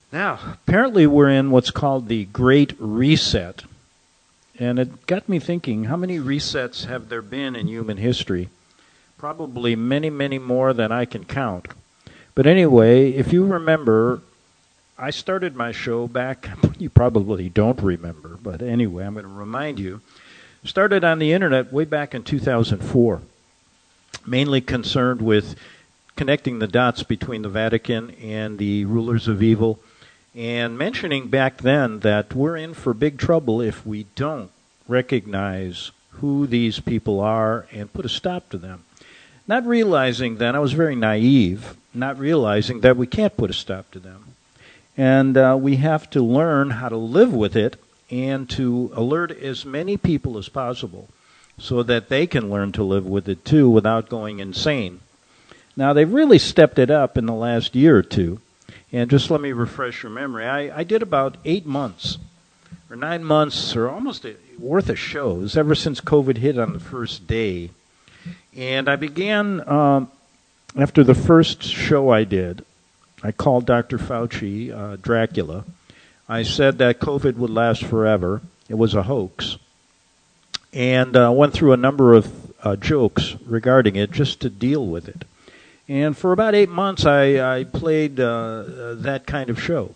Now, apparently we're in what's called the Great Reset. And it got me thinking, how many resets have there been in human history? Probably many, many more than I can count. But anyway, if you remember, I started my show back, you probably don't remember, but anyway, I'm going to remind you. Started on the internet way back in 2004, mainly concerned with connecting the dots between the Vatican and the rulers of evil, and mentioning back then that we're in for big trouble if we don't recognize who these people are and put a stop to them. Not realizing then, I was very naive, not realizing that we can't put a stop to them. And we have to learn how to live with it and to alert as many people as possible so that they can learn to live with it too without going insane. Now, they've really stepped it up in the last year or two. And just let me refresh your memory. I did about 8 months or 9 months or almost worth of shows ever since COVID hit on the first day. And I began, after the first show I did, I called Dr. Fauci Dracula. I said that COVID would last forever. It was a hoax. And went through a number of jokes regarding it just to deal with it. And for about 8 months, I played that kind of show.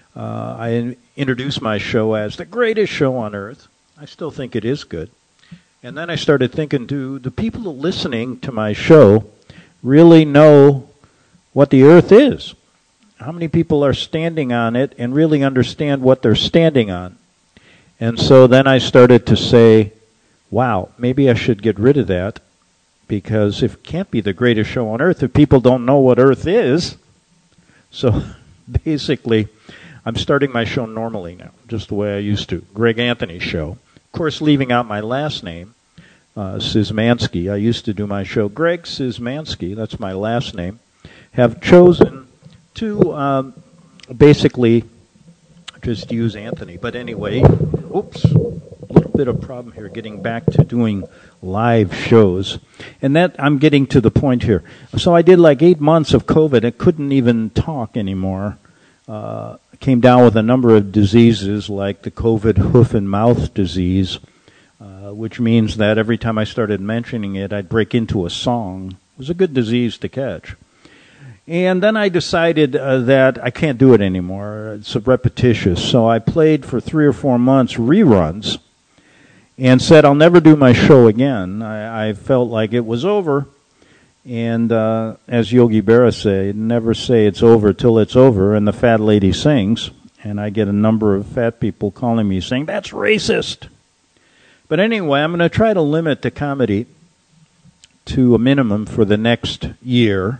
I introduced my show as the greatest show on earth. I still think it is good. And then I started thinking, do the people listening to my show really know what the earth is? How many people are standing on it and really understand what they're standing on? And so then I started to say, wow, maybe I should get rid of that. Because it can't be the greatest show on earth if people don't know what earth is. So basically, I'm starting my show normally now, just the way I used to. Greg Anthony Show. Of course, leaving out my last name, Szymanski. I used to do my show Greg Szymanski, that's my last name. Have chosen to basically just use Anthony. But anyway, oops. Bit of problem here getting back to doing live shows, and that I'm getting to the point here. So I did like 8 months of COVID. I couldn't even talk anymore. Came down with a number of diseases like the COVID hoof and mouth disease, which means that every time I started mentioning it, I'd break into a song. It was a good disease to catch. And then I decided that I can't do it anymore. It's repetitious. So I played for 3 or 4 months reruns and said I'll never do my show again. I felt like it was over. And as Yogi Berra said, never say it's over till it's over. And the fat lady sings. And I get a number of fat people calling me saying, that's racist. But anyway, I'm going to try to limit the comedy to a minimum for the next year.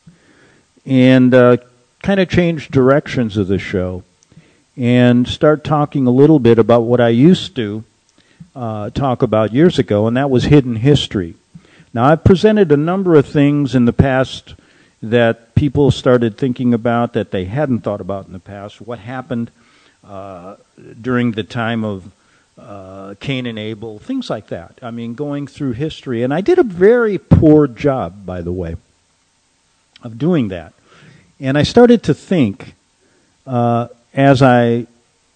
And kind of change directions of the show. And start talking a little bit about what I used to talk about years ago, and that was hidden history. Now, I've presented a number of things in the past that people started thinking about that they hadn't thought about in the past. What happened during the time of Cain and Abel, things like that. I mean, going through history. And I did a very poor job, by the way, of doing that. And I started to think, as I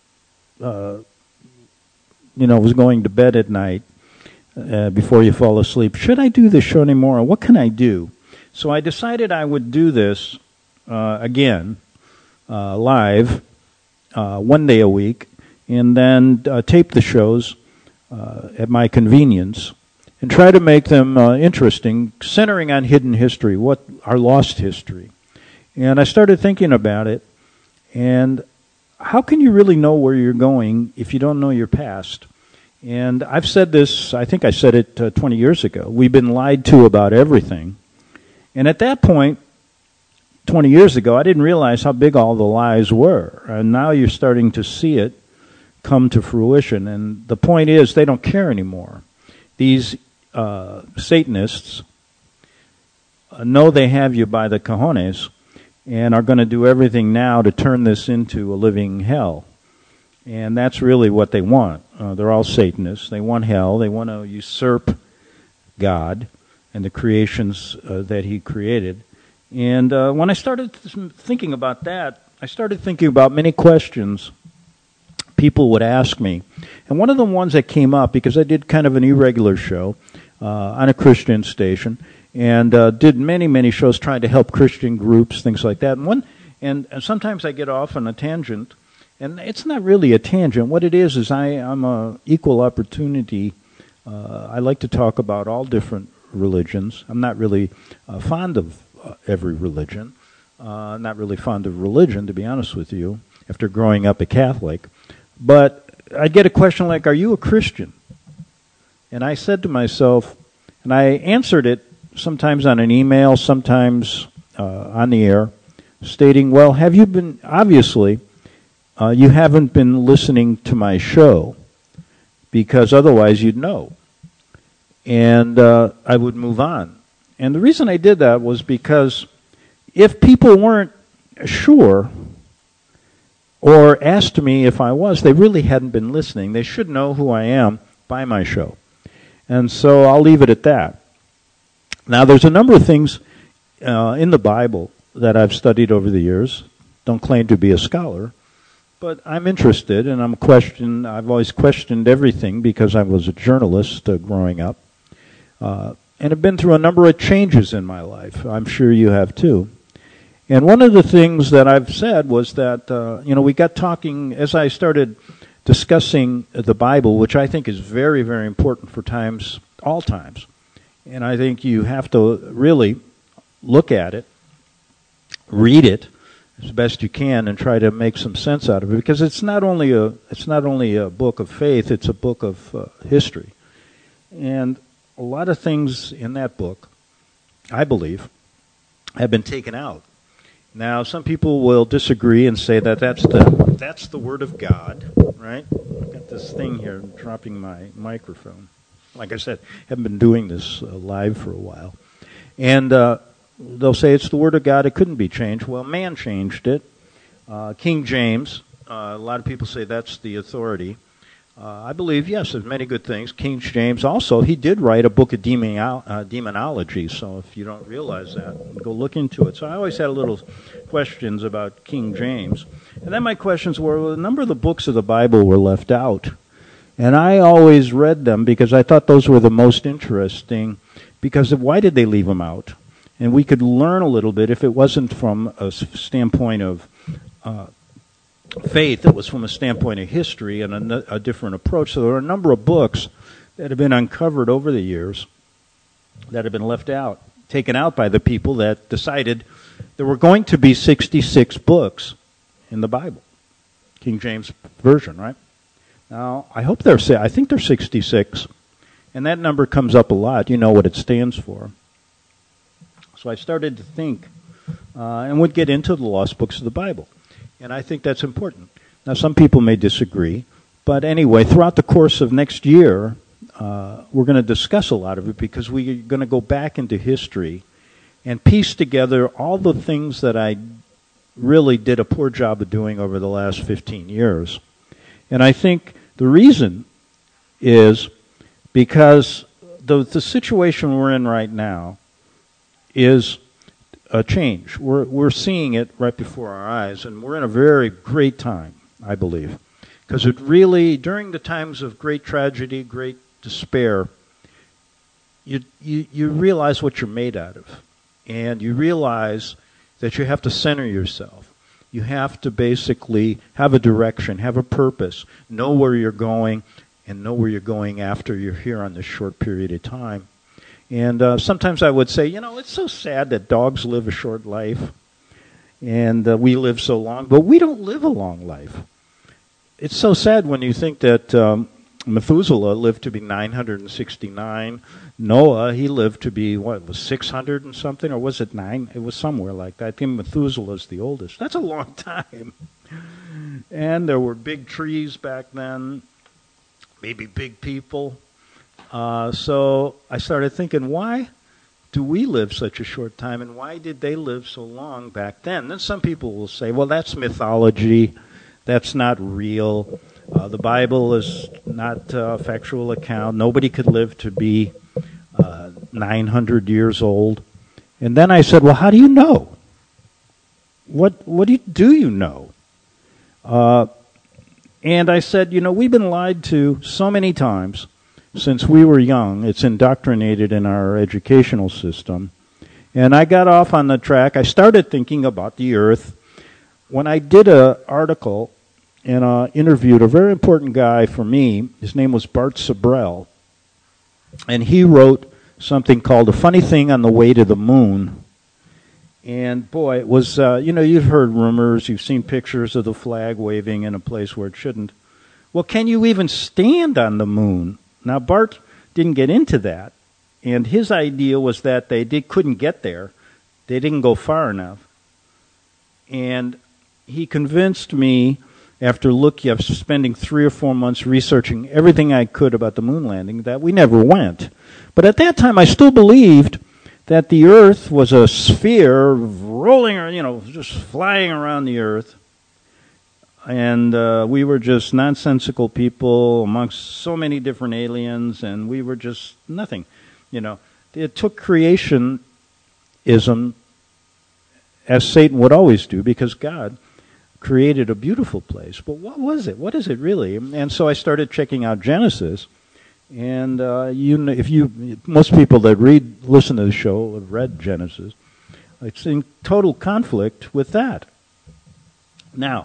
was going to bed at night before you fall asleep, should I do this show anymore? What can I do? So I decided I would do this again, live, 1 day a week, and then tape the shows at my convenience and try to make them interesting, centering on hidden history, what our lost history. And I started thinking about it, and how can you really know where you're going if you don't know your past? And I've said this, I think I said it 20 years ago. We've been lied to about everything. And at that point, 20 years ago, I didn't realize how big all the lies were. And now you're starting to see it come to fruition. And the point is, they don't care anymore. These Satanists know they have you by the cojones and are going to do everything now to turn this into a living hell. And that's really what they want. They're all Satanists. They want hell. They want to usurp God and the creations that he created. And when I started thinking about that, I started thinking about many questions people would ask me. And one of the ones that came up, because I did kind of an irregular show on a Christian station, and did many, many shows trying to help Christian groups, things like that. And sometimes I get off on a tangent, and it's not really a tangent. What it is I'm a equal opportunity. I like to talk about all different religions. I'm not really fond of every religion. Not really fond of religion, to be honest with you, after growing up a Catholic. But I get a question like, are you a Christian? And I said to myself, and I answered it sometimes on an email, sometimes on the air, stating, well, have you been, obviously, you haven't been listening to my show, because otherwise you'd know. And I would move on. And the reason I did that was because if people weren't sure or asked me if I was, they really hadn't been listening. They should know who I am by my show. And so I'll leave it at that. Now, there's a number of things in the Bible that I've studied over the years. Don't claim to be a scholar, but I'm interested, and I've always questioned everything because I was a journalist growing up. And have been through a number of changes in my life. I'm sure you have too. And one of the things that I've said was that, we got talking, as I started discussing the Bible, which I think is very, very important for all times. And I think you have to really look at it, read it as best you can, and try to make some sense out of it, because it's not only a book of faith, it's a book of history. And a lot of things in that book, I believe, have been taken out. Now, some people will disagree and say that that's the Word of God, right? I've got this thing here dropping my microphone. Like I said, haven't been doing this live for a while. And they'll say it's the Word of God, it couldn't be changed. Well, man changed it. King James, a lot of people say that's the authority. I believe, yes, there's many good things. King James also, he did write a book of demonology, so if you don't realize that, go look into it. So I always had a little questions about King James. And then my questions were, well, a number of the books of the Bible were left out. And I always read them because I thought those were the most interesting, because why did they leave them out? And we could learn a little bit if it wasn't from a standpoint of faith, it was from a standpoint of history and a different approach. So there are a number of books that have been uncovered over the years that have been left out, taken out by the people that decided there were going to be 66 books in the Bible, King James Version, right? Now, I think they're 66, and that number comes up a lot. You know what it stands for. So I started to think and would get into the lost books of the Bible. And I think that's important. Now, some people may disagree. But anyway, throughout the course of next year, we're going to discuss a lot of it, because we're going to go back into history and piece together all the things that I really did a poor job of doing over the last 15 years. And I think the reason is because the situation we're in right now is a change. We're seeing it right before our eyes, and we're in a very great time, I believe. Because it really, during the times of great tragedy, great despair, you realize what you're made out of. And you realize that you have to center yourself. You have to basically have a direction, have a purpose, know where you're going, and know where you're going after you're here on this short period of time. And sometimes I would say, it's so sad that dogs live a short life, and we live so long, but we don't live a long life. It's so sad when you think that Methuselah lived to be 969. Noah, he lived to be, was 600 and something, or was it 9? It was somewhere like that. I think Methuselah's the oldest. That's a long time. And there were big trees back then, maybe big people. So I started thinking, why do we live such a short time, and why did they live so long back then? Then some people will say, well, that's mythology. That's not real. The Bible is not a factual account. Nobody could live to be 900 years old. And then I said, well, how do you know? what do you know? And I said, we've been lied to so many times since we were young. It's indoctrinated in our educational system. And I got off on the track. I started thinking about the Earth when I did an article and interviewed a very important guy for me. His name was Bart Sibrel. And he wrote something called A Funny Thing on the Way to the Moon. And boy, it was, you've heard rumors, you've seen pictures of the flag waving in a place where it shouldn't. Well, can you even stand on the moon? Now, Bart didn't get into that. And his idea was that they couldn't get there. They didn't go far enough. And he convinced me, after spending 3 or 4 months researching everything I could about the moon landing, that we never went. But at that time, I still believed that the Earth was a sphere rolling, just flying around the Earth. And we were just nonsensical people amongst so many different aliens, and we were just nothing. It took creationism, as Satan would always do, because God created a beautiful place. But what was it? What is it really? And so I started checking out Genesis. And most people that listen to the show have read Genesis. It's in total conflict with that. Now,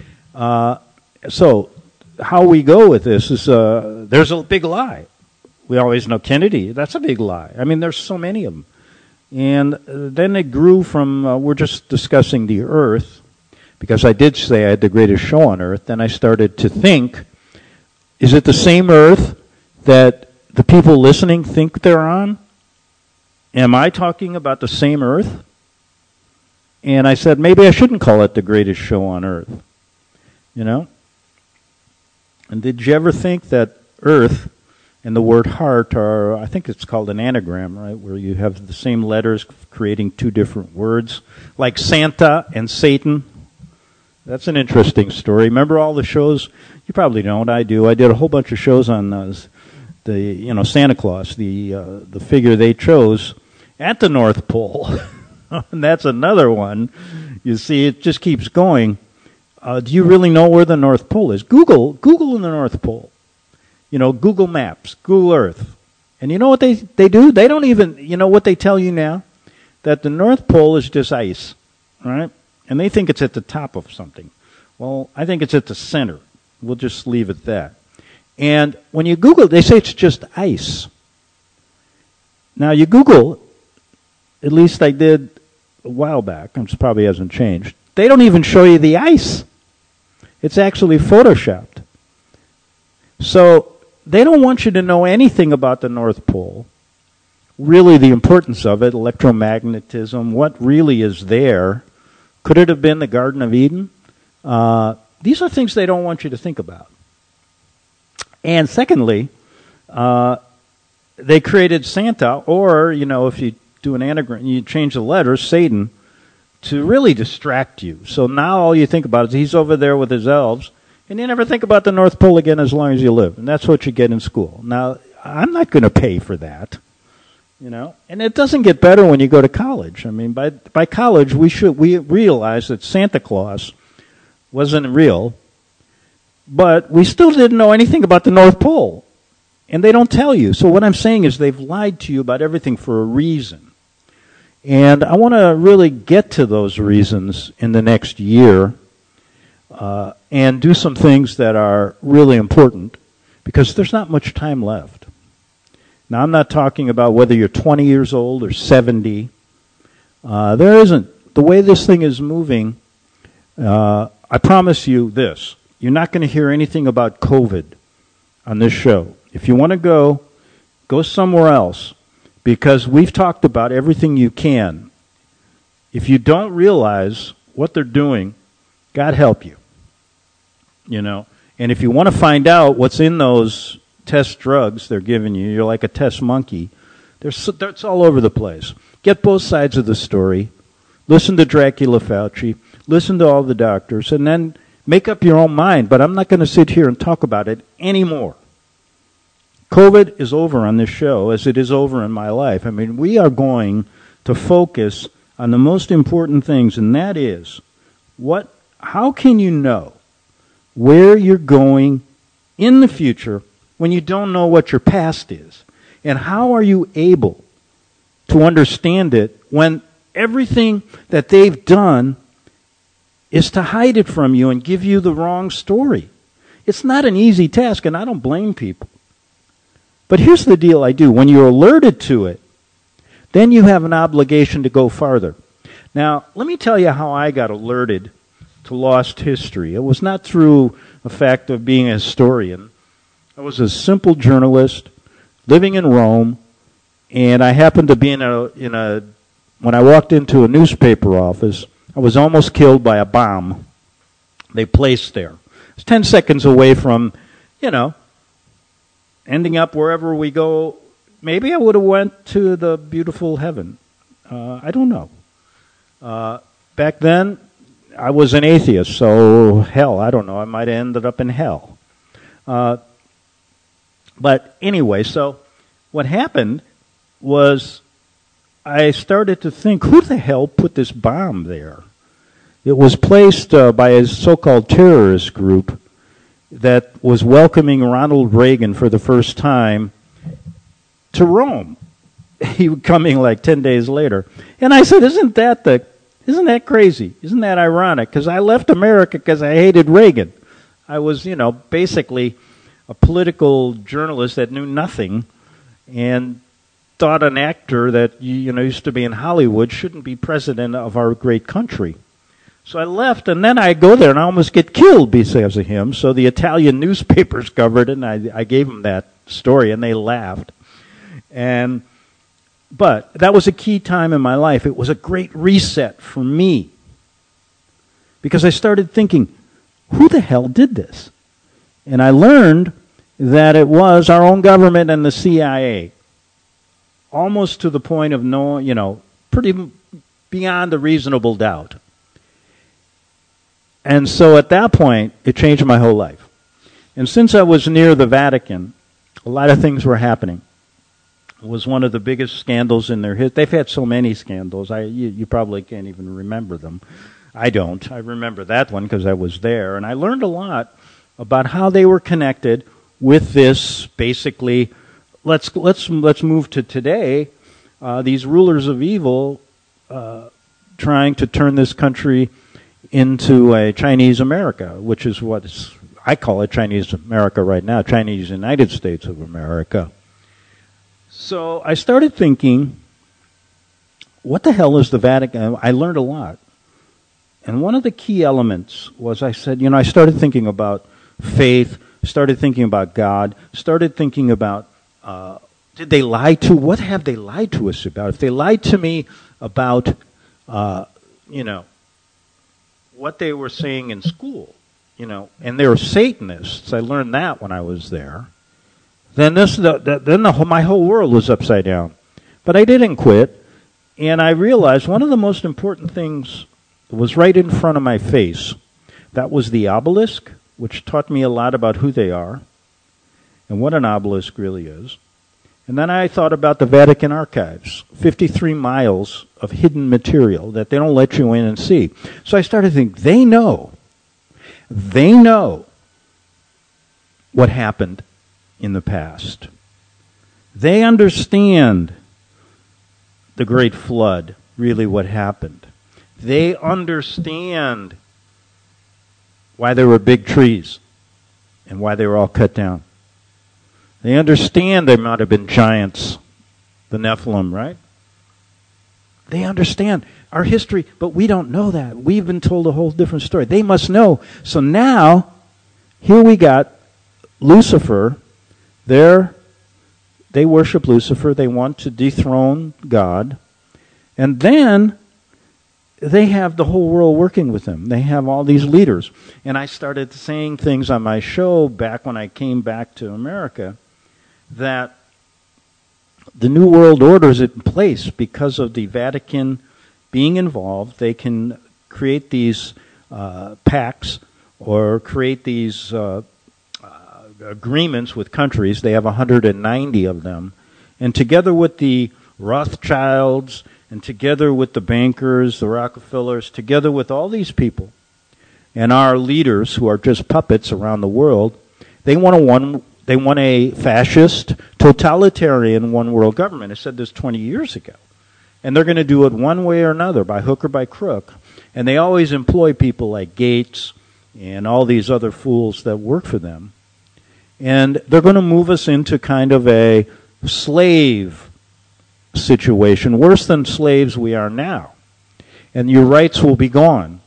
so how we go with this is there's a big lie. We always know Kennedy. That's a big lie. I mean, there's so many of them. And then it grew from we're just discussing the Earth, because I did say I had the greatest show on Earth. Then I started to think, is it the same Earth that the people listening think they're on? Am I talking about the same Earth? And I said, maybe I shouldn't call it the greatest show on Earth. And did you ever think that Earth and the word heart are, I think it's called an anagram, right, where you have the same letters creating 2 different words, like Santa and Satan? That's an interesting story. Remember all the shows? You probably don't. I do. I did a whole bunch of shows on Santa Claus, the figure they chose at the North Pole. And that's another one. You see, it just keeps going. Do you really know where the North Pole is? Google in the North Pole. Google Maps, Google Earth. And you know what they do? They don't even, what they tell you now? That the North Pole is just ice, right? And they think it's at the top of something. Well, I think it's at the center. We'll just leave it that. And when you Google, they say it's just ice. Now, you Google, at least I did a while back, and it probably hasn't changed, they don't even show you the ice. It's actually photoshopped. So they don't want you to know anything about the North Pole, really the importance of it, electromagnetism, what really is there. Could it have been the Garden of Eden? These are things they don't want you to think about. And secondly, they created Santa, or, if you do an anagram, you change the letters, Satan, to really distract you. So now all you think about is he's over there with his elves, and you never think about the North Pole again as long as you live. And that's what you get in school. Now, I'm not going to pay for that, And it doesn't get better when you go to college. I mean, by college, we realize that Santa Claus wasn't real, but we still didn't know anything about the North Pole. And they don't tell you. So what I'm saying is they've lied to you about everything for a reason. And I want to really get to those reasons in the next year and do some things that are really important, because there's not much time left. Now, I'm not talking about whether you're 20 years old or 70. There isn't. The way this thing is moving, I promise you this. You're not going to hear anything about COVID on this show. If you want to go somewhere else, because we've talked about everything you can. If you don't realize what they're doing, God help you. And if you want to find out what's in those test drugs they're giving you, you're like a test monkey. It's all over the place. Get both sides of the story. Listen to Dracula Fauci. Listen to all the doctors. And then make up your own mind. But I'm not going to sit here and talk about it anymore. COVID is over on this show, as it is over in my life. I mean, we are going to focus on the most important things, and that is How can you know where you're going in the future when you don't know what your past is? And how are you able to understand it when everything that they've done is to hide it from you and give you the wrong story? It's not an easy task, and I don't blame people. But here's the deal I do. When you're alerted to it, then you have an obligation to go farther. Now, let me tell you how I got alerted to lost history. It was not through the fact of being a historian. I was a simple journalist living in Rome, and I happened to be when I walked into a newspaper office, I was almost killed by a bomb they placed there. It was 10 seconds away from, ending up wherever we go. Maybe I would have went to the beautiful heaven. I don't know. Back then, I was an atheist, so hell, I don't know. I might have ended up in hell. But anyway, so what happened was I started to think, who the hell put this bomb there? It was placed by a so-called terrorist group that was welcoming Ronald Reagan for the first time to Rome. He was coming like 10 days later. And I said, isn't that crazy? Isn't that ironic? Because I left America because I hated Reagan. I was, basically a political journalist that knew nothing and thought an actor that used to be in Hollywood shouldn't be president of our great country. So I left, and then I go there and I almost get killed because of him. So the Italian newspapers covered it, and I gave them that story, and they laughed. But that was a key time in my life. It was a great reset for me because I started thinking, who the hell did this? And I learned that it was our own government and the CIA, almost to the point of pretty beyond a reasonable doubt. And so at that point, it changed my whole life. And since I was near the Vatican, a lot of things were happening. It was one of the biggest scandals in their history. They've had so many scandals. You probably can't even remember them. I don't. I remember that one because I was there. And I learned a lot about how they were connected with this, basically, let's move to today, these rulers of evil trying to turn this country into a Chinese America, which is I call it Chinese America right now, Chinese United States of America. So I started thinking, what the hell is the Vatican? I learned a lot. And one of the key elements was I started thinking about faith, started thinking about God, started thinking about, what have they lied to us about? If they lied to me about, what they were saying in school, and they were Satanists, I learned that when I was there, then my whole world was upside down. But I didn't quit, and I realized one of the most important things was right in front of my face. That was the obelisk, which taught me a lot about who they are and what an obelisk really is. And then I thought about the Vatican archives, 53 miles of hidden material that they don't let you in and see. So I started to think, they know what happened in the past. They understand the Great Flood, really what happened. They understand why there were big trees and why they were all cut down. They understand there might have been giants, the Nephilim, right? They understand our history, but we don't know that. We've been told a whole different story. They must know. So now, here we got Lucifer. They worship Lucifer. They want to dethrone God. And then they have the whole world working with them. They have all these leaders. And I started saying things on my show back when I came back to America that the New World Order is in place because of the Vatican being involved. They can create these pacts or create these agreements with countries. They have 190 of them. And together with the Rothschilds and together with the bankers, the Rockefellers, together with all these people, and our leaders, who are just puppets around the world, they want a fascist, totalitarian one-world government. I said this 20 years ago. And they're going to do it one way or another, by hook or by crook. And they always employ people like Gates and all these other fools that work for them. And they're going to move us into kind of a slave situation, worse than slaves we are now. And your rights will be gone.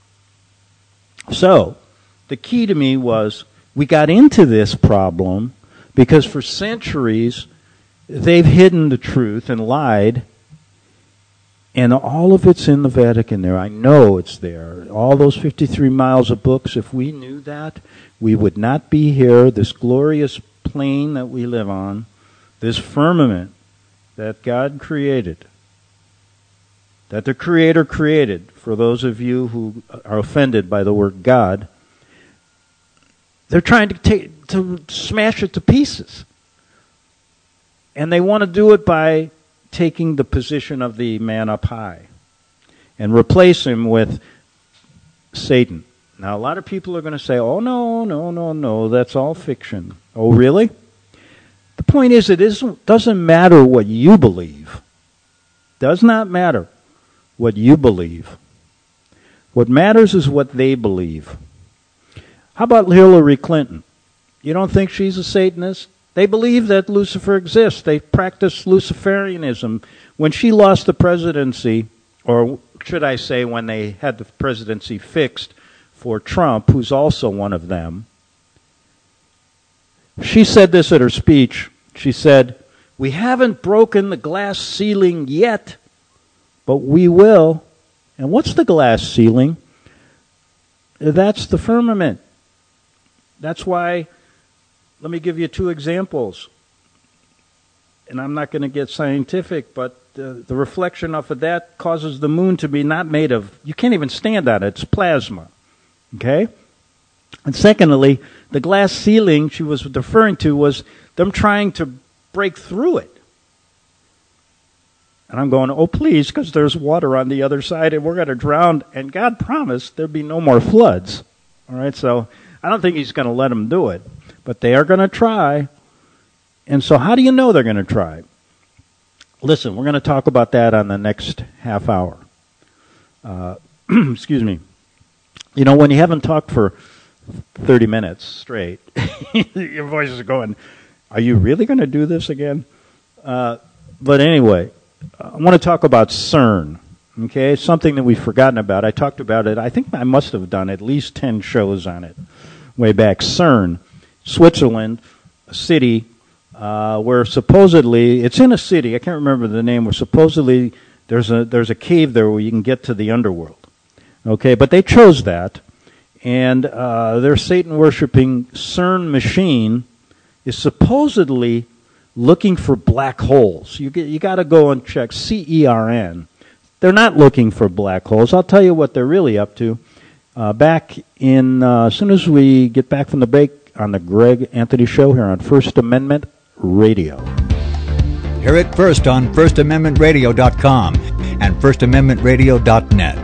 So, the key to me was, we got into this problem because for centuries they've hidden the truth and lied, and all of it's in the Vatican there. I know it's there. All those 53 miles of books, if we knew that, we would not be here, this glorious plane that we live on, this firmament that God created, that the Creator created. For those of you who are offended by the word God, they're trying to smash it to pieces. And they want to do it by taking the position of the man up high and replace him with Satan. Now, a lot of people are going to say, oh, no, that's all fiction. Oh, really? The point is, doesn't matter what you believe. Does not matter what you believe. What matters is what they believe. How about Hillary Clinton? You don't think she's a Satanist? They believe that Lucifer exists. They practice Luciferianism. When she lost the presidency, or should I say when they had the presidency fixed for Trump, who's also one of them, she said this at her speech. She said, "We haven't broken the glass ceiling yet, but we will." And what's the glass ceiling? That's the firmament. That's why, let me give you two examples. And I'm not going to get scientific, but the reflection off of that causes the moon to be not made of, you can't even stand on it, it's plasma. Okay? And secondly, the glass ceiling she was referring to was them trying to break through it. And I'm going, oh please, because there's water on the other side and we're going to drown. And God promised there'd be no more floods. All right, so I don't think he's going to let them do it. But they are going to try. And so how do you know they're going to try? Listen, we're going to talk about that on the next half hour. Excuse me. You know, when you haven't talked for 30 minutes straight, your voice is going, are you really going to do this again? But anyway, I want to talk about CERN. Okay, something that we've forgotten about. I talked about it. I think I must have done at least 10 shows on it way back. CERN, Switzerland, a city where supposedly, it's in a city, I can't remember the name, where supposedly there's a cave there where you can get to the underworld. Okay, but they chose that, and their Satan-worshipping CERN machine is supposedly looking for black holes. You got to go and check CERN. They're not looking for black holes. I'll tell you what they're really up to. Back in, as soon as we get back from the break on the Greg Anthony Show here on First Amendment Radio. Hear it first on FirstAmendmentRadio.com and FirstAmendmentRadio.net.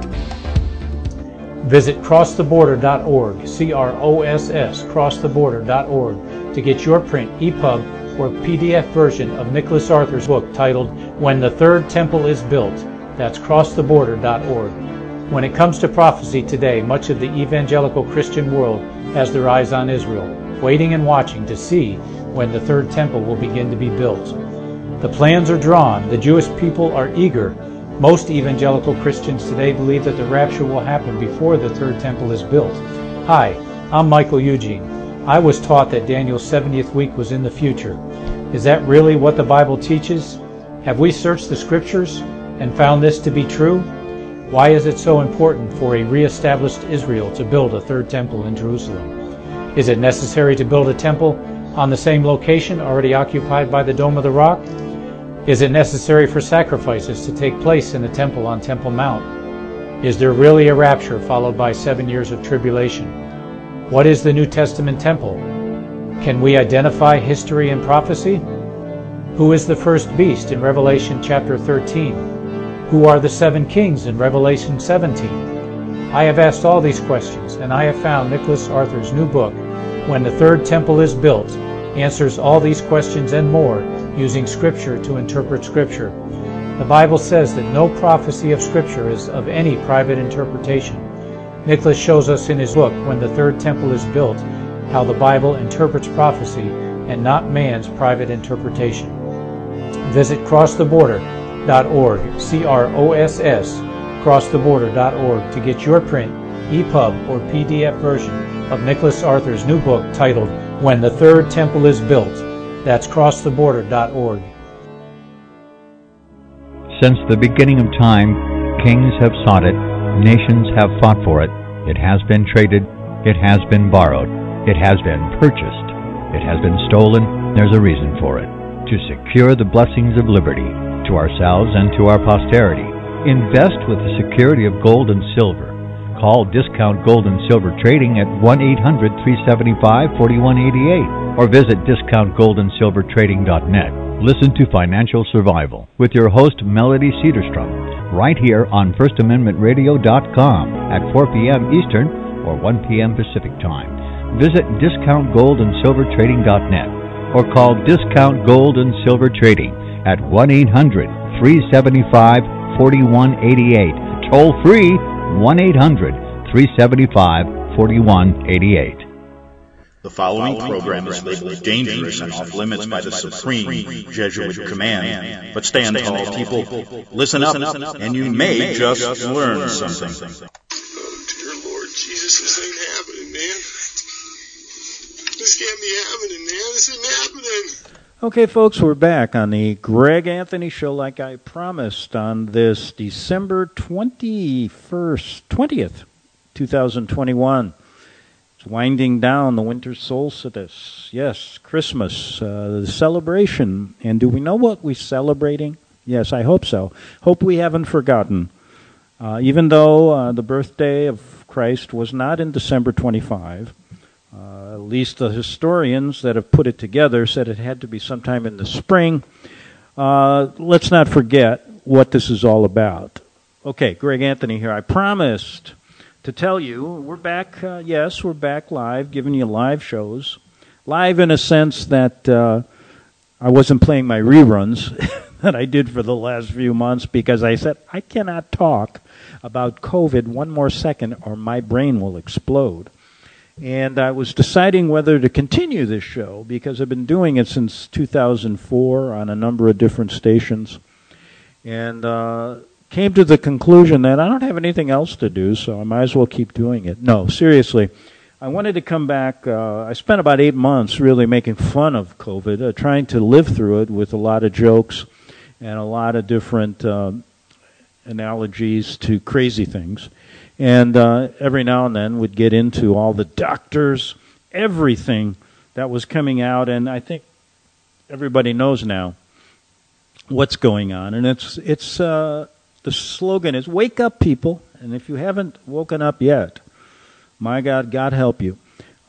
Visit crosstheborder.org, CROSS, crosstheborder.org, to get your print, EPUB, or PDF version of Nicholas Arthur's book titled When the Third Temple is Built. That's crosstheborder.org. When it comes to prophecy today, much of the evangelical Christian world has their eyes on Israel, waiting and watching to see when the third temple will begin to be built. The plans are drawn. The Jewish people are eager. Most evangelical Christians today believe that the rapture will happen before the third temple is built. Hi, I'm Michael Eugene. I was taught that Daniel's 70th week was in the future. Is that really what the Bible teaches? Have we searched the Scriptures and found this to be true? Why is it so important for a re-established Israel to build a third temple in Jerusalem? Is it necessary to build a temple on the same location already occupied by the Dome of the Rock? Is it necessary for sacrifices to take place in the temple on Temple Mount? Is there really a rapture followed by 7 years of tribulation? What is the New Testament temple? Can we identify history and prophecy? Who is the first beast in Revelation chapter 13? Who are the 7 kings in Revelation 17? I have asked all these questions, and I have found Nicholas Arthur's new book, When the Third Temple is Built, answers all these questions and more using Scripture to interpret Scripture. The Bible says that no prophecy of Scripture is of any private interpretation. Nicholas shows us in his book, When the Third Temple is Built, how the Bible interprets prophecy and not man's private interpretation. Visit crosstheborder.org, CROSS, crosstheborder.org, to get your print, EPUB, or PDF version of Nicholas Arthur's new book titled When the Third Temple is Built. That's crosstheborder.org. Since the beginning of time, kings have sought it, nations have fought for it. It has been traded, it has been borrowed, it has been purchased, it has been stolen. There's a reason for it. To secure the blessings of liberty to ourselves and to our posterity. Invest with the security of gold and silver. Call Discount Gold and Silver Trading at 1-800-375-4188 or visit discountgoldandsilvertrading.net. Listen to Financial Survival with your host Melody Cedarstrom right here on FirstAmendmentRadio.com at 4 p.m. Eastern or 1 p.m. Pacific Time. Visit discountgoldandsilvertrading.net or call Discount Gold and Silver Trading at 1-800-375-4188. Toll free 1-800-375-4188. The following program is labeled dangerous and off limits by the Supreme Jesuit command. But stand tall, people. Listen up, and you may just learn something. Oh, dear Lord Jesus, this ain't happening, man. This can't be happening, man. This isn't happening. Okay, folks, we're back on the Greg Anthony Show like I promised on this December 20th, 2021. It's winding down the winter solstice. Yes, Christmas, the celebration. And do we know what we're celebrating? Yes, I hope so. Hope we haven't forgotten. Even though the birthday of Christ was not in December 25, at least the historians that have put it together said it had to be sometime in the spring. Let's not forget what this is all about. Okay, Greg Anthony here. I promised to tell you we're back. Yes, we're back live, giving you live shows. Live in a sense that I wasn't playing my reruns that I did for the last few months because I said, I cannot talk about COVID one more second or my brain will explode. And I was deciding whether to continue this show because I've been doing it since 2004 on a number of different stations. And came to the conclusion that I don't have anything else to do, so I might as well keep doing it. No, seriously. I wanted to come back. I spent about 8 months really making fun of COVID, trying to live through it with a lot of jokes and a lot of different analogies to crazy things. And every now and then would get into all the doctors, everything that was coming out, and I think everybody knows now what's going on. And it's the slogan is, wake up, people. And if you haven't woken up yet, my God, God help you.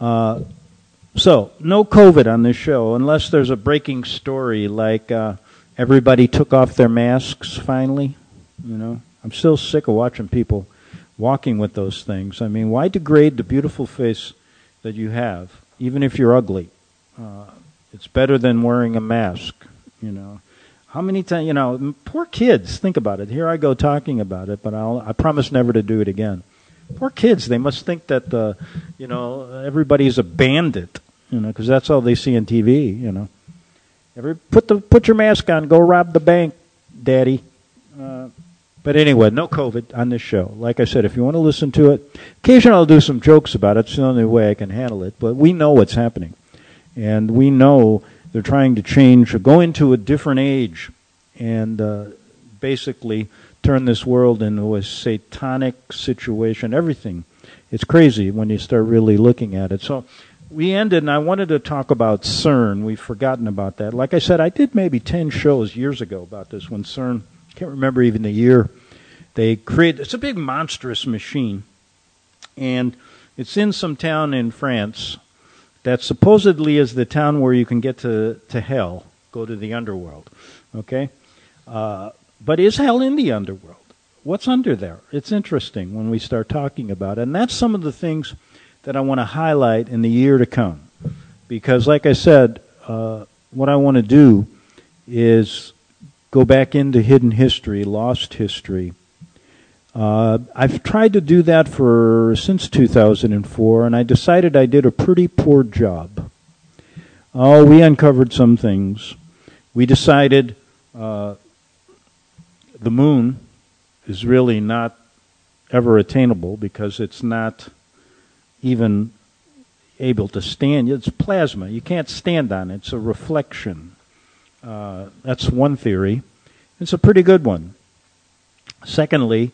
So, no COVID on this show, unless there's a breaking story like everybody took off their masks finally. You know, I'm still sick of watching people walking with those things. I mean, why degrade the beautiful face that you have, even if you're ugly? It's better than wearing a mask, you know. How many times, you know, poor kids, think about it. Here I go talking about it, but I promise never to do it again. Poor kids, they must think that, you know, everybody's a bandit, you know, because that's all they see on TV, you know. Put your mask on, go rob the bank, Daddy. But anyway, no COVID on this show. Like I said, if you want to listen to it, occasionally I'll do some jokes about it. It's the only way I can handle it. But we know what's happening. And we know they're trying to change, or go into a different age and basically turn this world into a satanic situation. Everything. It's crazy when you start really looking at it. So we ended, and I wanted to talk about CERN. We've forgotten about that. Like I said, I did maybe 10 shows years ago about this when CERN, can't remember even the year, they created, it's a big monstrous machine, and it's in some town in France that supposedly is the town where you can get to hell, go to the underworld, okay? But is hell in the underworld? what's under there? It's interesting when we start talking about it. And that's some of the things that I want to highlight in the year to come. Because, like I said, what I want to do is go back into hidden history, lost history. I've tried to do that since 2004, and I decided I did a pretty poor job. Oh, we uncovered some things. We decided the moon is really not ever attainable because it's not even able to stand. It's plasma. You can't stand on it. It's a reflection. That's one theory. It's a pretty good one. Secondly,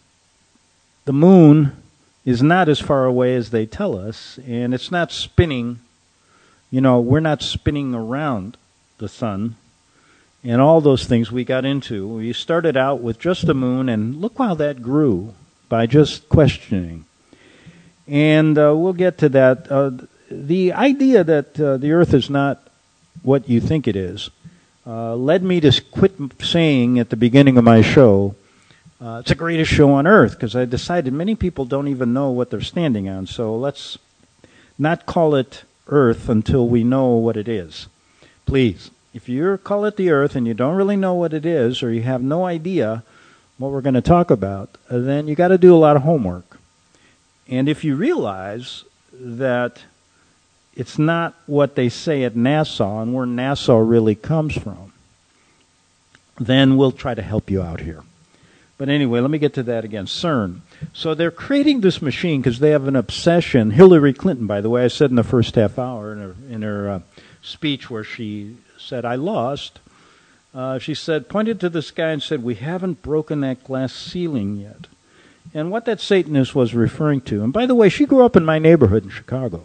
the moon is not as far away as they tell us, and it's not spinning. We're not spinning around the sun. And all those things we got into. We started out with just the moon, and look how that grew by just questioning. And we'll get to that. The idea that the earth is not what you think it is led me to quit saying at the beginning of my show, it's the greatest show on earth, because I decided many people don't even know what they're standing on. So let's not call it earth until we know what it is. Please. If you call it the earth and you don't really know what it is, or you have no idea what we're going to talk about, then you got to do a lot of homework. And if you realize that it's not what they say at NASA and where NASA really comes from, then we'll try to help you out here. But anyway, let me get to that again. CERN. So they're creating this machine because they have an obsession. Hillary Clinton, by the way, I said in the first half hour in her speech where she said, I lost. She pointed to the sky and said, we haven't broken that glass ceiling yet. And what that Satanist was referring to, and by the way, she grew up in my neighborhood in Chicago.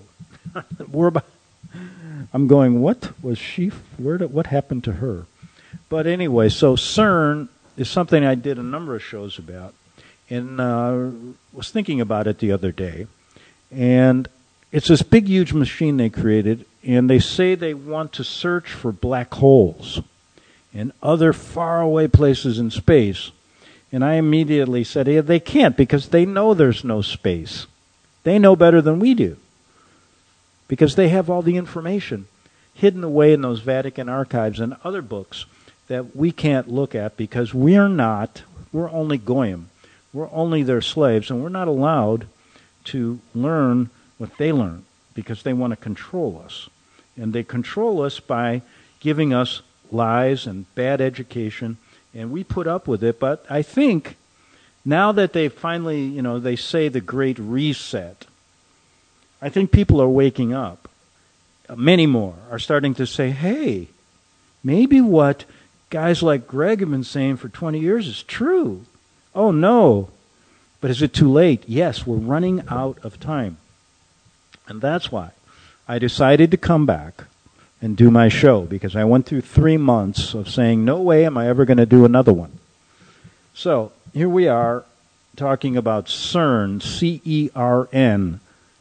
I'm going, what was she, what happened to her? But anyway, so CERN is something I did a number of shows about, and was thinking about it the other day. And it's this big, huge machine they created, and they say they want to search for black holes and other faraway places in space. And I immediately said, yeah, they can't, because they know there's no space. They know better than we do, because they have all the information hidden away in those Vatican archives and other books that we can't look at, because we're only Goyim. We're only their slaves, and we're not allowed to learn what they learn, because they want to control us. And they control us by giving us lies and bad education, and we put up with it. But I think now that they finally, they say the Great Reset, I think people are waking up. Many more are starting to say, hey, maybe what guys like Greg have been saying for 20 years is true. Oh, no. But is it too late? Yes, we're running out of time. And that's why I decided to come back and do my show, because I went through 3 months of saying, no way am I ever going to do another one. So here we are talking about CERN, C-E-R-N.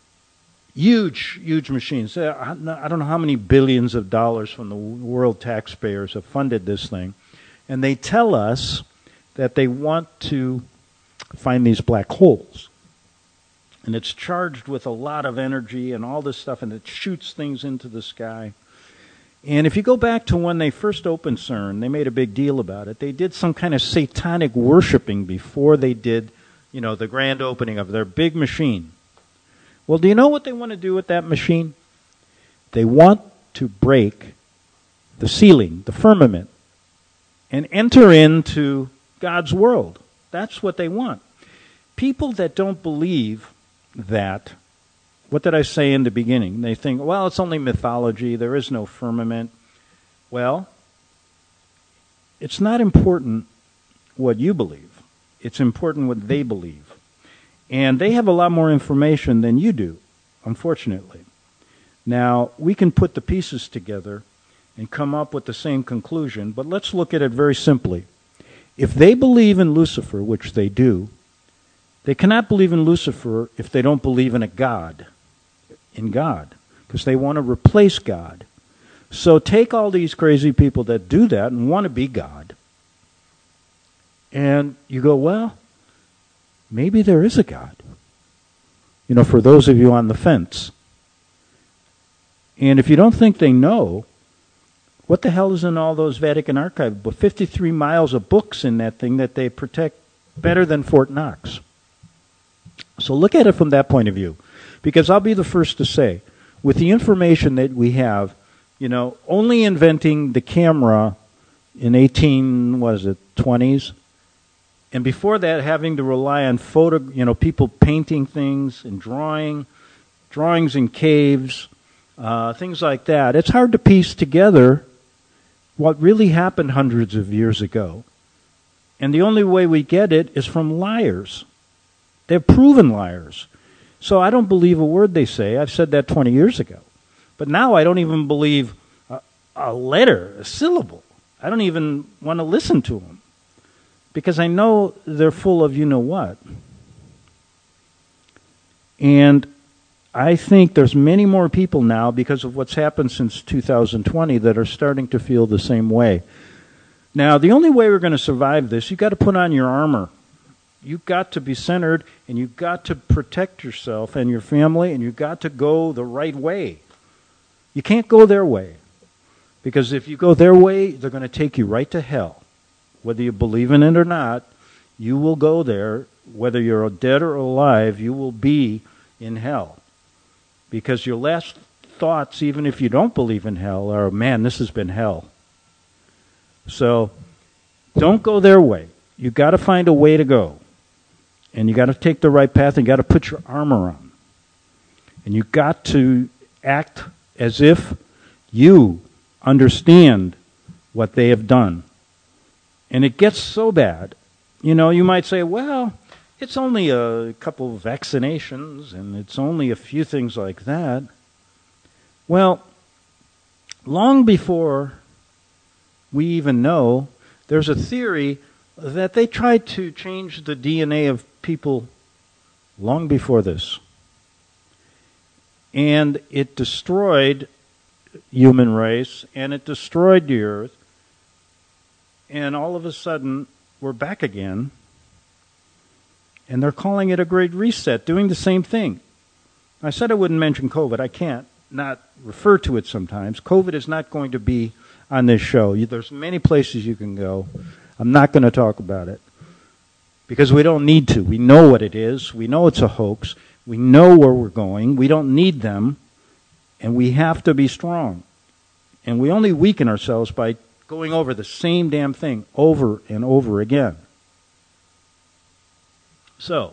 Huge, huge machines. I don't know how many billions of dollars from the world taxpayers have funded this thing. And they tell us that they want to find these black holes. And it's charged with a lot of energy and all this stuff, and it shoots things into the sky. And if you go back to when they first opened CERN, they made a big deal about it. They did some kind of satanic worshiping before they did, the grand opening of their big machine. Well, do you know what they want to do with that machine? They want to break the ceiling, the firmament, and enter into God's world. That's what they want. People that don't believe that, what did I say in the beginning? They think, well, it's only mythology, there is no firmament. Well, it's not important what you believe. It's important what they believe. And they have a lot more information than you do, unfortunately. Now, we can put the pieces together and come up with the same conclusion, but let's look at it very simply. If they believe in Lucifer, which they do, they cannot believe in Lucifer if they don't believe in God, because they want to replace God. So take all these crazy people that do that and want to be God, and you go, well, maybe there is a God. For those of you on the fence. And if you don't think they know, what the hell is in all those Vatican archives? But 53 miles of books in that thing that they protect better than Fort Knox. So look at it from that point of view. Because I'll be the first to say, with the information that we have, only inventing the camera in 20s, and before that having to rely on people painting things and drawings in caves, things like that. It's hard to piece together what really happened hundreds of years ago. And the only way we get it is from liars. They're proven liars. So I don't believe a word they say. I've said that 20 years ago. But now I don't even believe a letter, a syllable. I don't even want to listen to them. Because I know they're full of you-know-what. And I think there's many more people now, because of what's happened since 2020, that are starting to feel the same way. Now, the only way we're going to survive this, you've got to put on your armor. You've got to be centered, and you've got to protect yourself and your family, and you've got to go the right way. You can't go their way. Because if you go their way, they're going to take you right to hell. Whether you believe in it or not, you will go there. Whether you're dead or alive, you will be in hell. Because your last thoughts, even if you don't believe in hell, are, man, this has been hell. So don't go their way. You've got to find a way to go. And you've got to take the right path, and you've got to put your armor on. And you've got to act as if you understand what they have done. And it gets so bad. You might say, well, it's only a couple of vaccinations, and it's only a few things like that. Well, long before we even know, there's a theory that they tried to change the DNA of people long before this. And it destroyed human race, and it destroyed the earth. And all of a sudden, we're back again. And they're calling it a great reset, doing the same thing. I said I wouldn't mention COVID. I can't not refer to it sometimes. COVID is not going to be on this show. There's many places you can go. I'm not going to talk about it. Because we don't need to. We know what it is. We know it's a hoax. We know where we're going. We don't need them. And we have to be strong. And we only weaken ourselves by going over the same damn thing over and over again. So,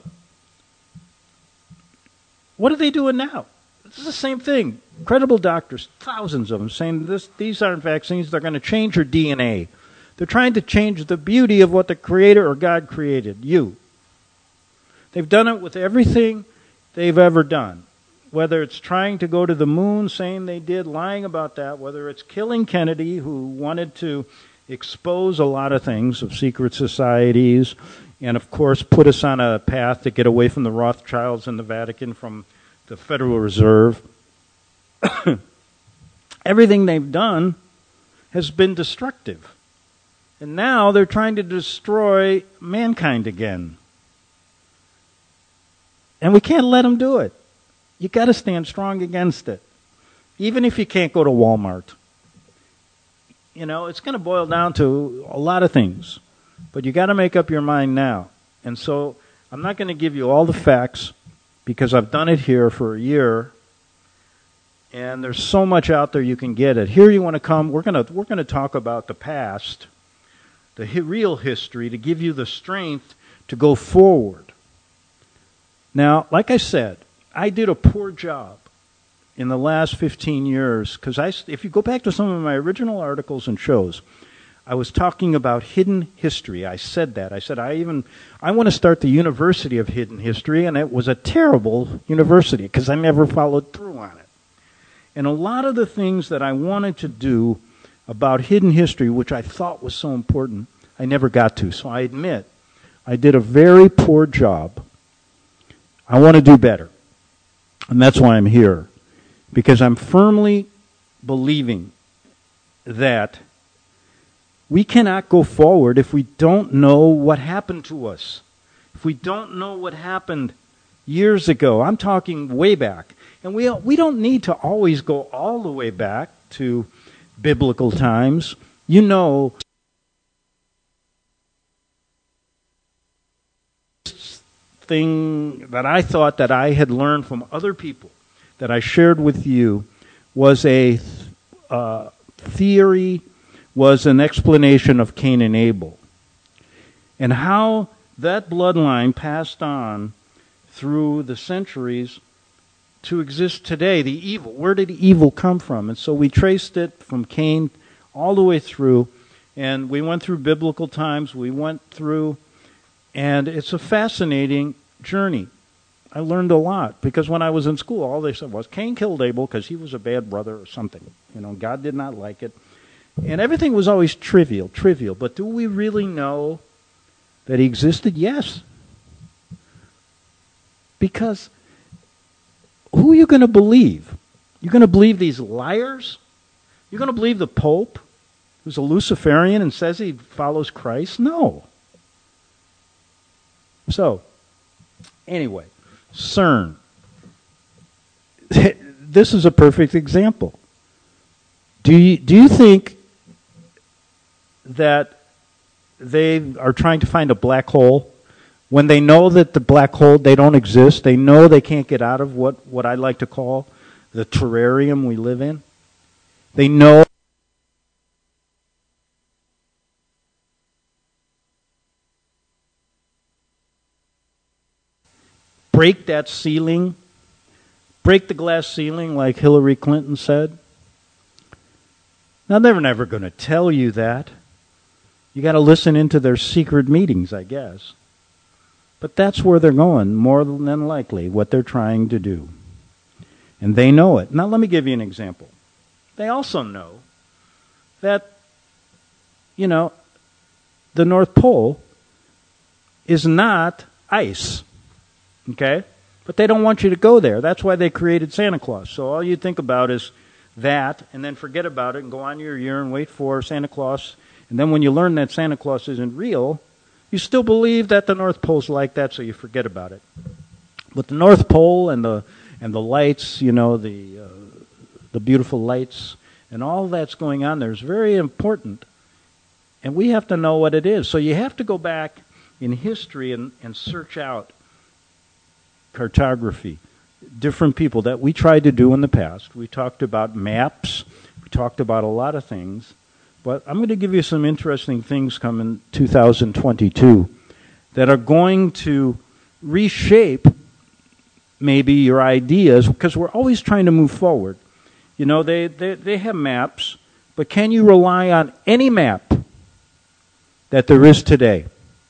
what are they doing now? This is the same thing. Credible doctors, thousands of them, saying these aren't vaccines, they're going to change your DNA. They're trying to change the beauty of what the Creator or God created, you. They've done it with everything they've ever done. Whether it's trying to go to the moon, saying they did, lying about that, whether it's killing Kennedy, who wanted to expose a lot of things of secret societies, and of course put us on a path to get away from the Rothschilds and the Vatican, from the Federal Reserve. Everything they've done has been destructive. And now they're trying to destroy mankind again. And we can't let them do it. You got to stand strong against it. Even if you can't go to Walmart. It's going to boil down to a lot of things. But you got to make up your mind now. And so I'm not going to give you all the facts, because I've done it here for a year. And there's so much out there you can get it. Here you want to come, we're going to talk about the past, the real history, to give you the strength to go forward. Now, like I said, I did a poor job in the last 15 years, because if you go back to some of my original articles and shows, I was talking about hidden history. I said that. I said I want to start the University of Hidden History, and it was a terrible university because I never followed through on it. And a lot of the things that I wanted to do about hidden history, which I thought was so important, I never got to. So I admit, I did a very poor job. I want to do better. And that's why I'm here. Because I'm firmly believing that we cannot go forward if we don't know what happened to us. if we don't know what happened years ago, I'm talking way back, and we don't need to always go all the way back to biblical times. You know, thing that I thought that I had learned from other people that I shared with you was a theory, was an explanation of Cain and Abel, and how that bloodline passed on through the centuries to exist today. The evil, where did the evil come from? And so we traced it from Cain all the way through, and we went through biblical times, we went through, and it's a fascinating journey. I learned a lot, because when I was in school, all they said was Cain killed Abel because he was a bad brother or something. You know, God did not like it. And everything was always trivial. But do we really know that he existed? Yes. Because who are you going to believe? You're going to believe these liars? You're going to believe the Pope, who's a Luciferian and says he follows Christ? No. So, anyway, CERN. This is a perfect example. Do you think that they are trying to find a black hole when they know that the black hole, they don't exist? They know they can't get out of what I like to call the terrarium we live in. They know break that ceiling, break the glass ceiling like Hillary Clinton said. Now, they're never going to tell you that. You got to listen into their secret meetings, I guess. But that's where they're going, more than likely, what they're trying to do. And they know it. Now, let me give you an example. They also know that, you know, the North Pole is not ice. Okay? But they don't want you to go there. That's why they created Santa Claus. So all you think about is that, and then forget about it and go on your year and wait for Santa Claus. And then when you learn that Santa Claus isn't real, you still believe that the North Pole's like that, so you forget about it. But the North Pole and the lights, you know, the beautiful lights, and all that's going on there is very important. And we have to know what it is. So you have to go back in history and search out cartography, different people that we tried to do in the past. We talked about maps. We talked about a lot of things. But I'm going to give you some interesting things coming 2022 that are going to reshape maybe your ideas, because we're always trying to move forward. You know, they have maps, but can you rely on any map that there is today?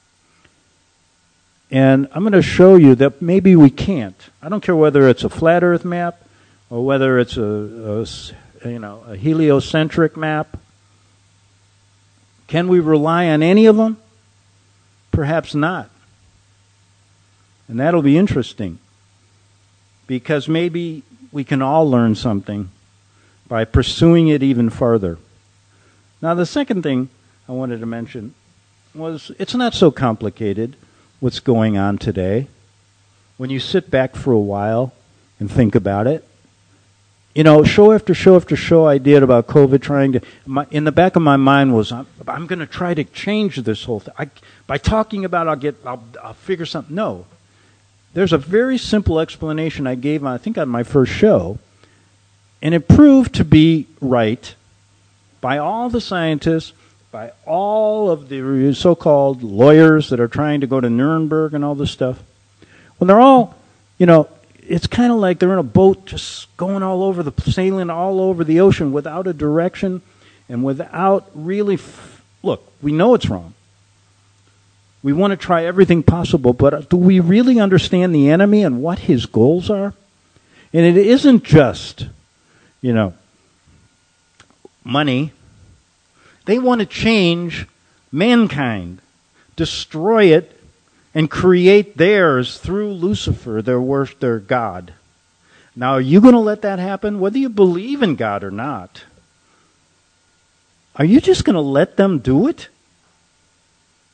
And I'm going to show you that maybe we can't. I don't care whether it's a flat Earth map or whether it's a heliocentric map. Can we rely on any of them? Perhaps not. And that'll be interesting, because maybe we can all learn something by pursuing it even farther. Now, the second thing I wanted to mention was it's not so complicated what's going on today. When you sit back for a while and think about it, you know, show after show after show I did about COVID, in the back of my mind was, I'm going to try to change this whole thing. By talking about it, I'll figure something. No. There's a very simple explanation I gave, I think, on my first show, and it proved to be right by all the scientists, by all of the so-called lawyers that are trying to go to Nuremberg and all this stuff. Well, they're all, you know, it's kind of like they're in a boat just going sailing all over the ocean without a direction and without really, look, we know it's wrong. We want to try everything possible, but do we really understand the enemy and what his goals are? And it isn't just, you know, money. They want to change mankind, destroy it, and create theirs through Lucifer, their God. Now, are you going to let that happen? Whether you believe in God or not, are you just going to let them do it?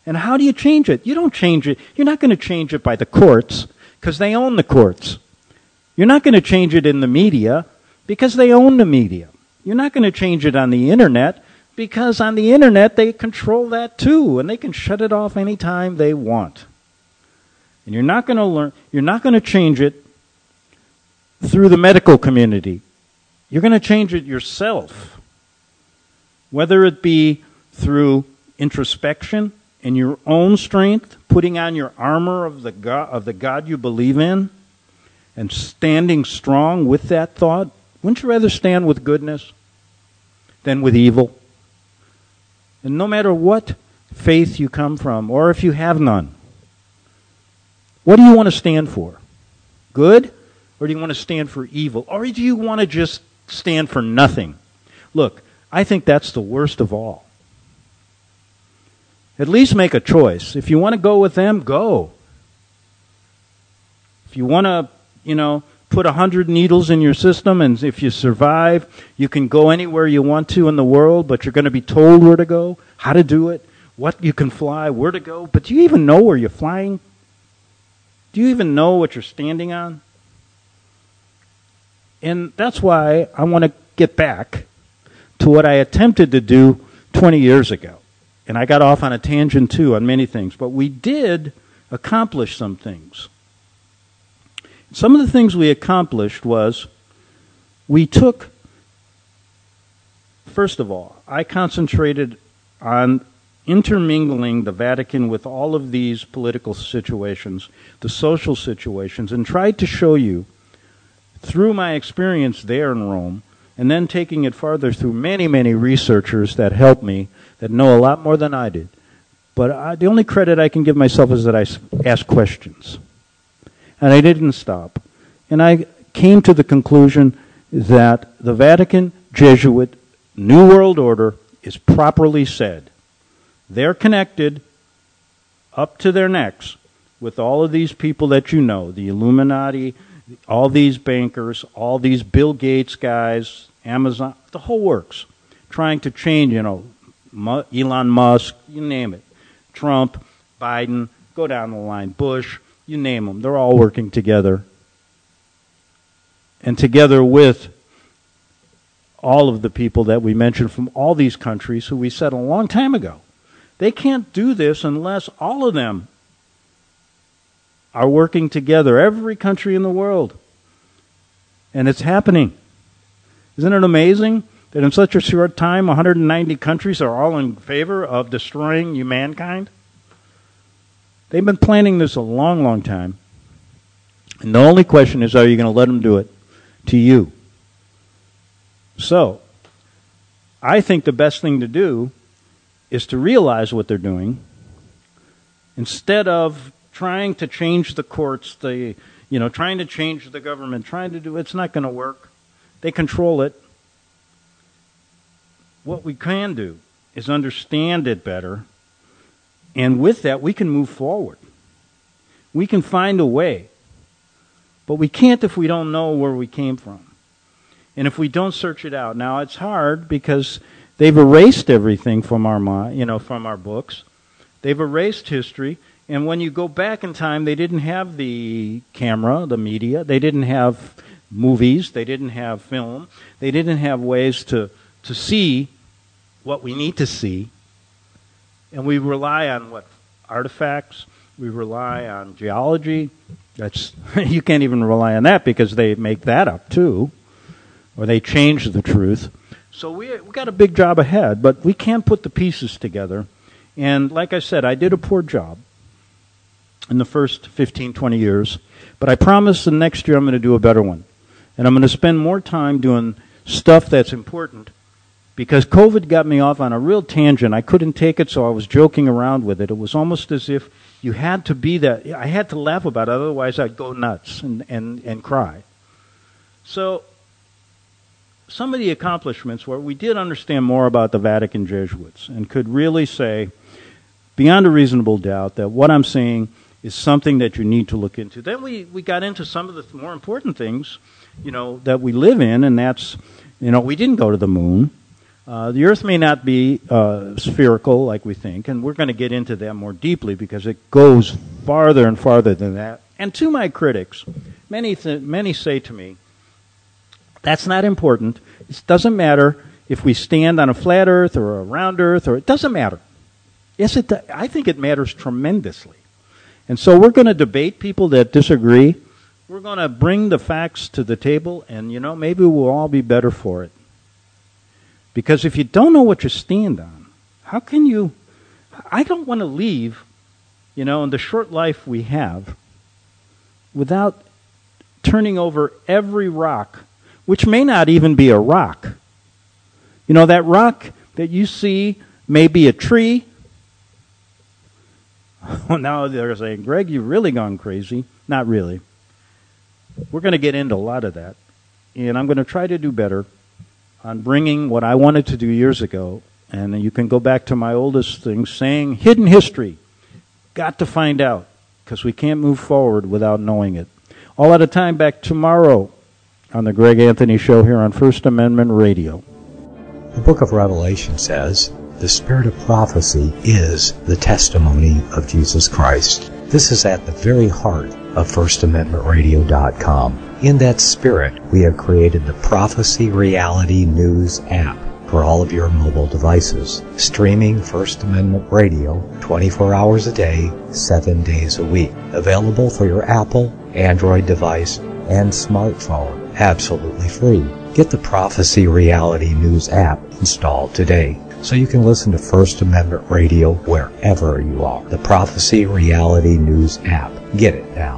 And how do you change it? You don't change it. You're not going to change it by the courts, because they own the courts. You're not going to change it in the media, because they own the media. You're not going to change it on the internet, because on the internet they control that too, and they can shut it off anytime they want. And you're not going to change it through the medical community. You're going to change it yourself. Whether it be through introspection and your own strength, putting on your armor of the God you believe in, and standing strong with that thought. Wouldn't you rather stand with goodness than with evil? And no matter what faith you come from, or if you have none, what do you want to stand for? Good? Or do you want to stand for evil? Or do you want to just stand for nothing? Look, I think that's the worst of all. At least make a choice. If you want to go with them, go. If you want to, put 100 needles in your system, and if you survive, you can go anywhere you want to in the world, but you're going to be told where to go, how to do it, what you can fly, where to go. But do you even know where you're flying? Do you even know what you're standing on? And that's why I want to get back to what I attempted to do 20 years ago. And I got off on a tangent, too, on many things. But we did accomplish some things. Some of the things we accomplished was we took, first of all, I concentrated on intermingling the Vatican with all of these political situations, the social situations, and tried to show you, through my experience there in Rome, and then taking it farther through many, many researchers that helped me, that know a lot more than I did. But the only credit I can give myself is that I asked questions. And I didn't stop. And I came to the conclusion that the Vatican Jesuit New World Order is properly said. They're connected up to their necks with all of these people that you know, the Illuminati, all these bankers, all these Bill Gates guys, Amazon, the whole works, trying to change, Elon Musk, you name it, Trump, Biden, go down the line, Bush, you name them. They're all working together. And together with all of the people that we mentioned from all these countries who we said a long time ago. They can't do this unless all of them are working together, every country in the world. And it's happening. Isn't it amazing that in such a short time, 190 countries are all in favor of destroying mankind? They've been planning this a long, long time. And the only question is, are you going to let them do it to you? So, I think the best thing to do is to realize what they're doing instead of trying to change the courts, trying to change the government, it's not going to work. They control it. What we can do is understand it better, and with that we can move forward. We can find a way, but we can't if we don't know where we came from. And if we don't search it out. Now, it's hard because they've erased everything from our mind, from our books. They've erased history. And when you go back in time, they didn't have the camera, the media. They didn't have movies. They didn't have film. They didn't have ways to see what we need to see. And we rely on artifacts. We rely on geology. You can't even rely on that because they make that up too. Or they change the truth. So we got a big job ahead, but we can't put the pieces together. And like I said, I did a poor job in the first 15, 20 years, but I promise the next year I'm going to do a better one. And I'm going to spend more time doing stuff that's important, because COVID got me off on a real tangent. I couldn't take it, so I was joking around with it. It was almost as if you had to be that. I had to laugh about it, otherwise I'd go nuts and cry. So some of the accomplishments were we did understand more about the Vatican Jesuits and could really say, beyond a reasonable doubt, that what I'm saying is something that you need to look into. Then we got into some of the more important things, that we live in, and that's, we didn't go to the moon. The Earth may not be spherical like we think, and we're going to get into that more deeply because it goes farther and farther than that. And to my critics, many say to me, that's not important. It doesn't matter if we stand on a flat Earth or a round Earth, or it doesn't matter. Yes, I think it matters tremendously. And so we're going to debate people that disagree. We're going to bring the facts to the table, and, maybe we'll all be better for it. Because if you don't know what you stand on, how can you... I don't want to leave, in the short life we have, without turning over every rock, which may not even be a rock. That rock that you see may be a tree. Now they're saying, Greg, you've really gone crazy. Not really. We're going to get into a lot of that. And I'm going to try to do better on bringing what I wanted to do years ago. And you can go back to my oldest thing, saying hidden history. Got to find out, because we can't move forward without knowing it. All out of time. Back tomorrow on the Greg Anthony Show here on First Amendment Radio. The book of Revelation says, the spirit of prophecy is the testimony of Jesus Christ. This is at the very heart of FirstAmendmentRadio.com. In that spirit, we have created the Prophecy Reality News app for all of your mobile devices, streaming First Amendment Radio 24 hours a day, 7 days a week. Available for your Apple, Android device, and smartphone, absolutely free. Get the Prophecy Reality News app installed today, so you can listen to First Amendment Radio wherever you are. The Prophecy Reality News app. Get it now.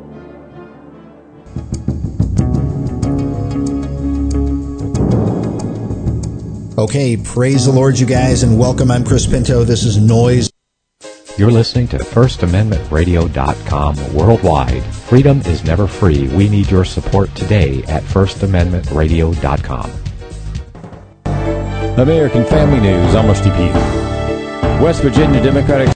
Okay, praise the Lord, you guys, and welcome. I'm Chris Pinto. This is Noise. You're listening to FirstAmendmentRadio.com worldwide. Freedom is never free. We need your support today at FirstAmendmentRadio.com. American Family News, Almost TP. West Virginia Democratic